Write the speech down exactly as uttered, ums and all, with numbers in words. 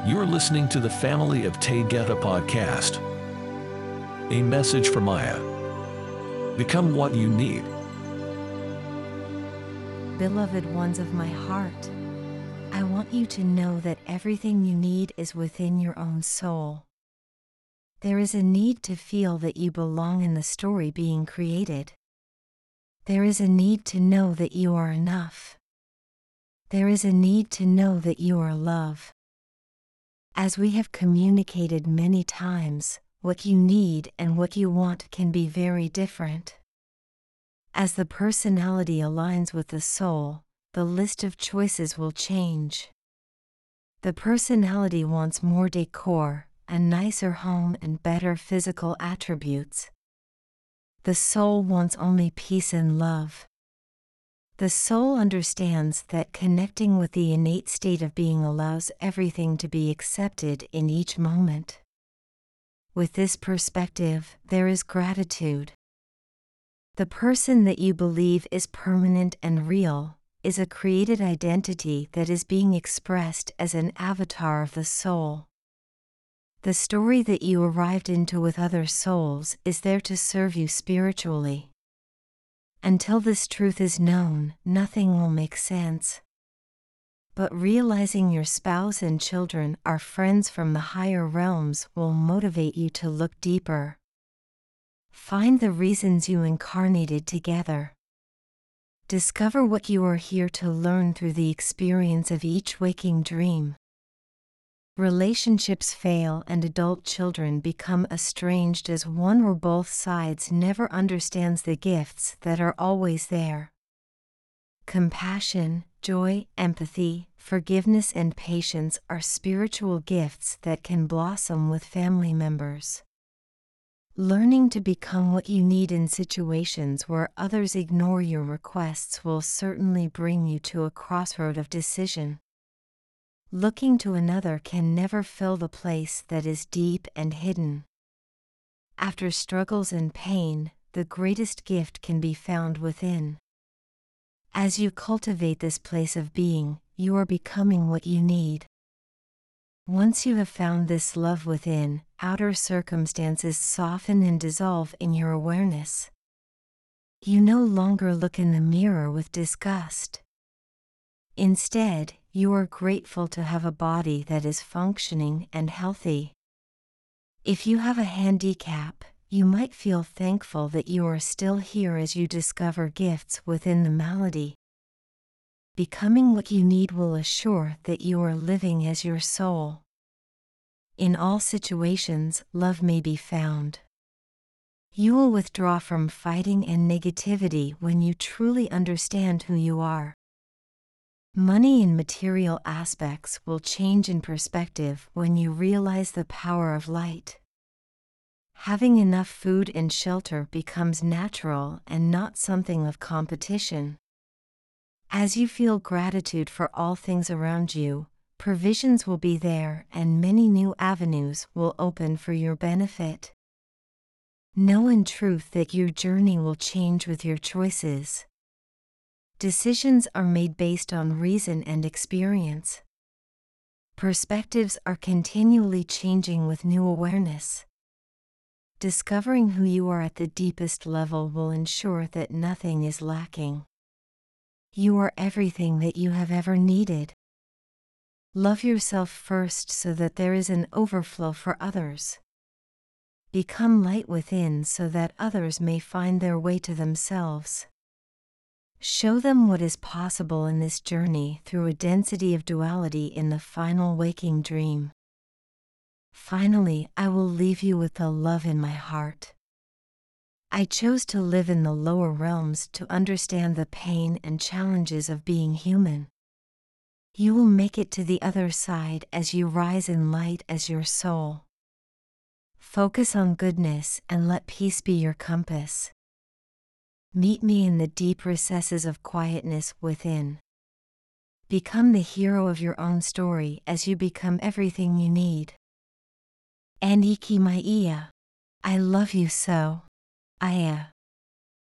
You're listening to the Family of Taygeta podcast. A message from Maya. Become what you need. Beloved ones of my heart, I want you to know that everything you need is within your own soul. There is a need to feel that you belong in the story being created. There is a need to know that you are enough. There is a need to know that you are love. As we have communicated many times, what you need and what you want can be very different. As the personality aligns with the soul, the list of choices will change. The personality wants more decor, a nicer home and better physical attributes. The soul wants only peace and love. The soul understands that connecting with the innate state of being allows everything to be accepted in each moment. With this perspective, there is gratitude. The person that you believe is permanent and real is a created identity that is being expressed as an avatar of the soul. The story that you arrived into with other souls is there to serve you spiritually. Until this truth is known, nothing will make sense. But realizing your spouse and children are friends from the higher realms will motivate you to look deeper. Find the reasons you incarnated together. Discover what you are here to learn through the experience of each waking dream. Relationships fail and adult children become estranged as one or both sides never understands the gifts that are always there. Compassion, joy, empathy, forgiveness and patience are spiritual gifts that can blossom with family members. Learning to become what you need in situations where others ignore your requests will certainly bring you to a crossroad of decision. Looking to another can never fill the place that is deep and hidden. After struggles and pain, the greatest gift can be found within. As you cultivate this place of being, you are becoming what you need. Once you have found this love within, outer circumstances soften and dissolve in your awareness. You no longer look in the mirror with disgust. Instead, you are grateful to have a body that is functioning and healthy. If you have a handicap, you might feel thankful that you are still here as you discover gifts within the malady. Becoming what you need will assure that you are living as your soul. In all situations, love may be found. You will withdraw from fighting and negativity when you truly understand who you are. Money and material aspects will change in perspective when you realize the power of light. Having enough food and shelter becomes natural and not something of competition. As you feel gratitude for all things around you, provisions will be there and many new avenues will open for your benefit. Know in truth that your journey will change with your choices. Decisions are made based on reason and experience. Perspectives are continually changing with new awareness. Discovering who you are at the deepest level will ensure that nothing is lacking. You are everything that you have ever needed. Love yourself first so that there is an overflow for others. Become light within so that others may find their way to themselves. Show them what is possible in this journey through a density of duality in the final waking dream. Finally, I will leave you with the love in my heart. I chose to live in the lower realms to understand the pain and challenges of being human. You will make it to the other side as you rise in light as your soul. Focus on goodness and let peace be your compass. Meet me in the deep recesses of quietness within. Become the hero of your own story as you become everything you need. Aniki Maia. I love you so. Aya.